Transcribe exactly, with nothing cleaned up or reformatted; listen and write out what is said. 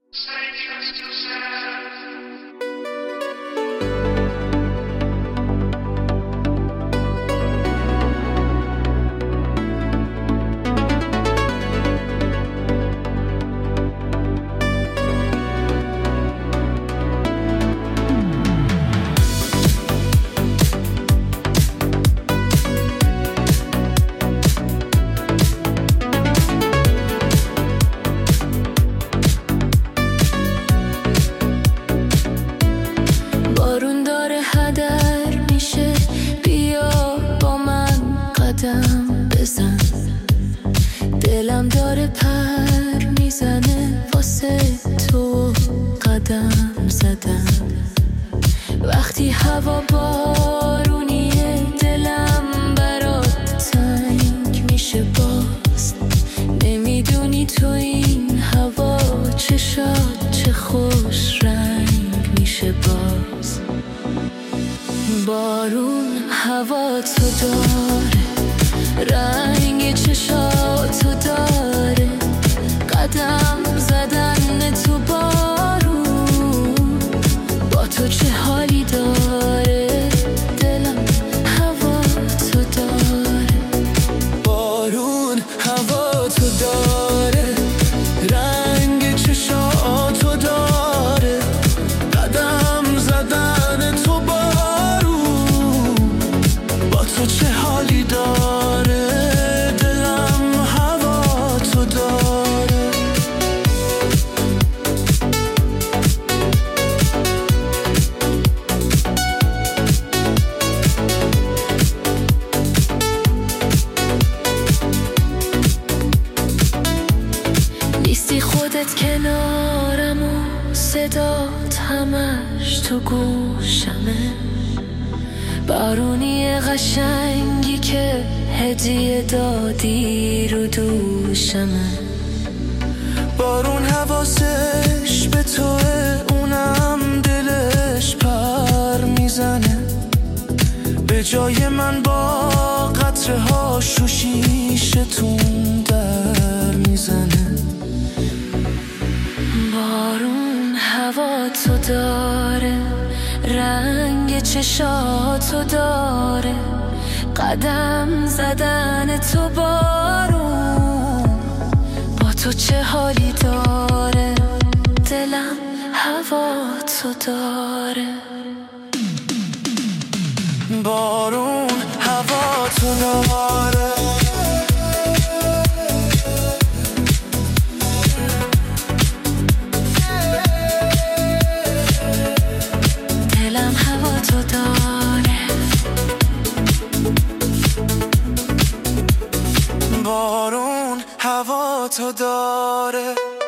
بارون داره هدر میشه، بیا با من قدم بزن. دلم داره پر میزنه واسه تو قدم زدم. وقتی هوا بارونیه دلم برات تنگ میشه باز. نمیدونی تو این هوا چشات چه خوش رنگ میشه باز. بارون هوا تو داره، رنگ چشاتو داره. قدم زدن تو بارون با تو چه حالی داره. دلم هوا تو داره. بارون هوا تو داره، رنگ چشاتو داره. قدم زدن تو بارون با تو چه حالی داره. دلم هوا تو داره. نیستی خودت کنارم و صدات همش تو گوشمه. بارونی قشنگی که هدیه دادی رو دوشمه. بارون حواسش به توه، اونم دلش پر میزنه. به جای من با قطره ها شوشیشتون در میزنه. بارون هوا تو داره، رنگ چشاتو داره. قدم زدن تو بارون با تو چه حالی داره. دلم هوا تو داره. بارون هوا تو داره. دلم هوا تو داره. بارون هوا تو داره.